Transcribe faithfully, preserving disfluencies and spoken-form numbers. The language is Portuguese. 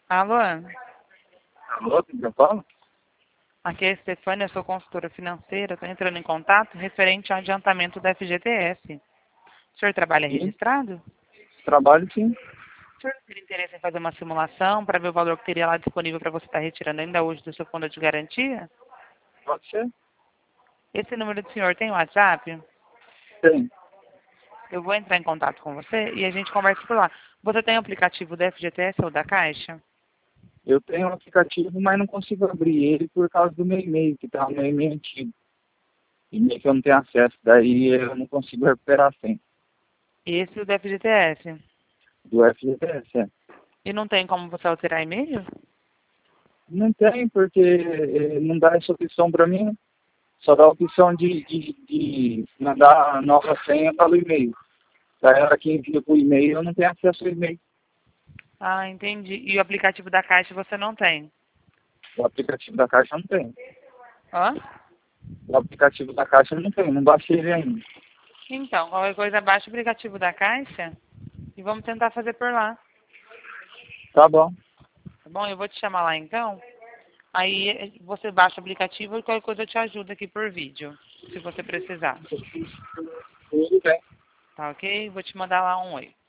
Alô? Alô, quem que eu falo? Aqui é a Stefânia, eu sou consultora financeira. Estou entrando em contato referente ao adiantamento da F G T S. O senhor trabalha Sim, registrado? trabalho sim. O senhor teria interesse em fazer uma simulação para ver o valor que teria lá disponível para você estar retirando ainda hoje do seu fundo de garantia? Pode ser? Esse número do senhor tem WhatsApp? Tem. Eu vou entrar em contato com você e a gente conversa por lá. Você tem o aplicativo da F G T S ou da Caixa? Eu tenho um aplicativo, mas não consigo abrir ele por causa do meu e-mail, que tá no meu e-mail antigo. E-mail que eu não tenho acesso, daí eu não consigo recuperar sem. Esse é o da F G T S. Do F G T S, é. E não tem como você alterar e-mail? Não tem, porque eh, não dá essa opção para mim. Só dá a opção de, de, de mandar a nova senha para o e-mail. Daí ela que envia por e-mail, eu não tenho acesso ao e-mail. Ah, entendi. E o aplicativo da Caixa você não tem? O aplicativo da Caixa não tem. Hã? O aplicativo da Caixa não tem, não baixei ele ainda. Então, qualquer coisa, baixa o aplicativo da Caixa e vamos tentar fazer por lá. Tá bom. Tá bom? Eu vou te chamar lá então. Aí eh, você baixa o aplicativo e qualquer coisa eu te ajudo aqui por vídeo, se você precisar. Tudo bem. Tá ok? Vou te mandar lá um oi.